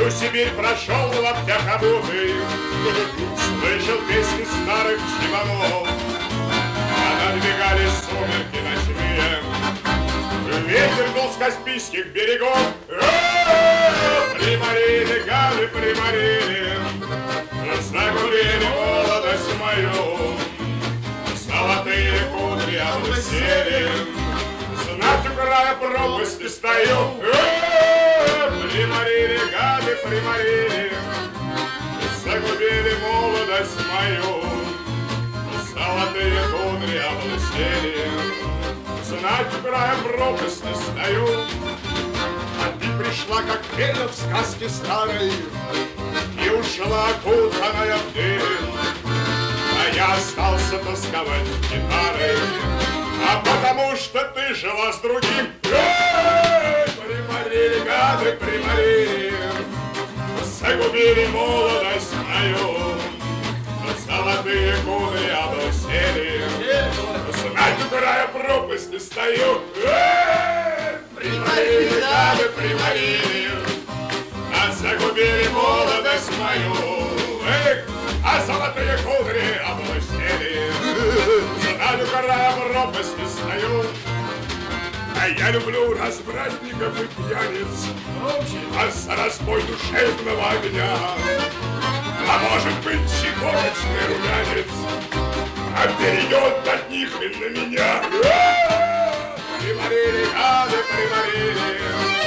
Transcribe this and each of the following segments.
Всю Сибирь прошел в лаптях обутый, слышал песни старых чебанов. А надвигались сумерки ночные, ветер дул с Каспийских берегов. Приморили, гады, приморили, загубили молодость мою. Золотые кудри облысели, знать у края пропасти стою. Приморили, гады, приморили, загубили молодость мою. Золотые кудри облысели, знать у края пропасти стою. А ты пришла, как фея в сказке старой, и ушла окутанная в дым. А я остался тосковать гитарой, а потому что ты жила с другим. Приморили, гады, приморили, загубили молодость мою. Золотые кудри облысели, знать у края пропасти стою. Приморили, гады, приморили, загубили молодость мою. А золотые кудри облысели, знать у края пропасти стою. А я люблю развратников и пьяниц, а за разбой душевного огня. А может быть, чехоточный румянец перейдет от них и на меня. Приморили, гады, приморили,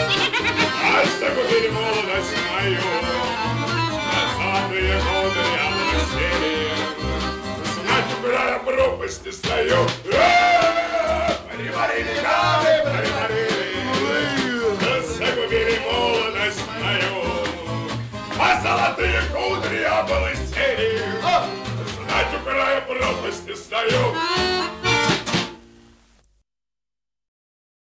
а загубили молодость мою. А золотые кудри облысели, знать у края пропасти стою. Приморили, гады, приморили, загубили молодость мою. А золотые кудри облысели, знать у края пропасти стою.